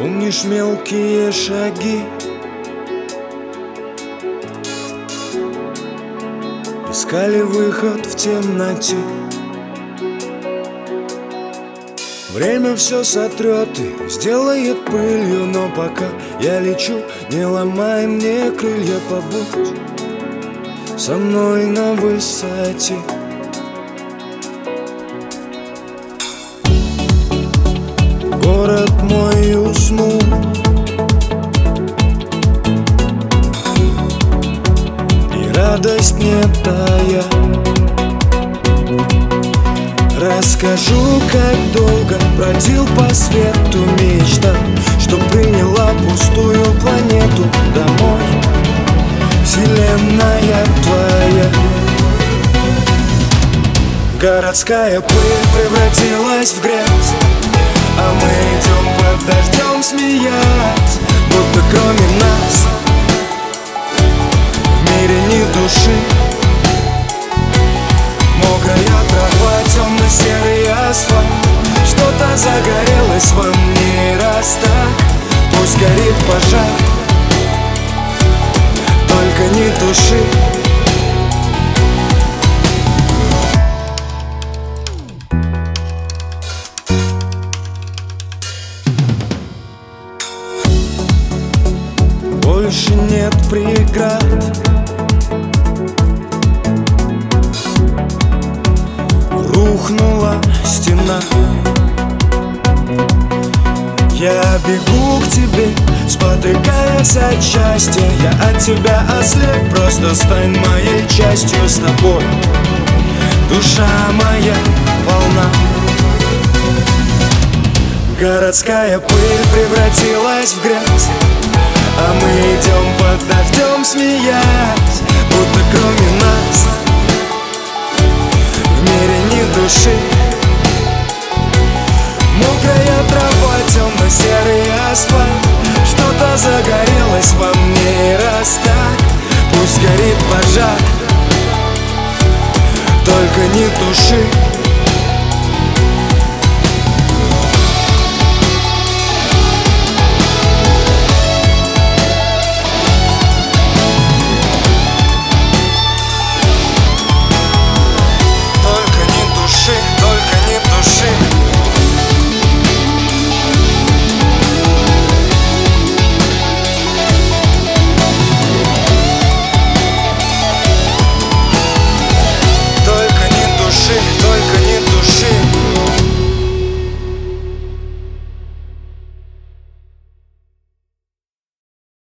Помнишь мелкие шаги? Искали выход в темноте. Время все сотрет и сделает пылью, но пока я лечу, не ломай мне крылья, побудь со мной на высоте. Город мой уснул, и радость не тая. Расскажу, как долго бродил по свету мечта, что приняла пустую планету домой. Вселенная твоя. Городская пыль превратилась в грязь, а мы идем под дождем, смеясь, будто кроме нас в мире ни души. Мокрая трава, темно-серый асфальт, что-то загорелось во мне, раз так, пусть горит пожар, только не туши. Больше нет преград, рухнула стена. Я бегу к тебе, спотыкаясь от счастья. Я от тебя ослеп, просто стань моей частью. С тобой душа моя полна. Городская пыль превратилась в грязь, а мы идем под дождем, смеясь, будто кроме нас в мире ни души. Мокрая трава, темно-серый асфальт, что-то загорелось во мне, раз так, пусть горит пожар, только не туши.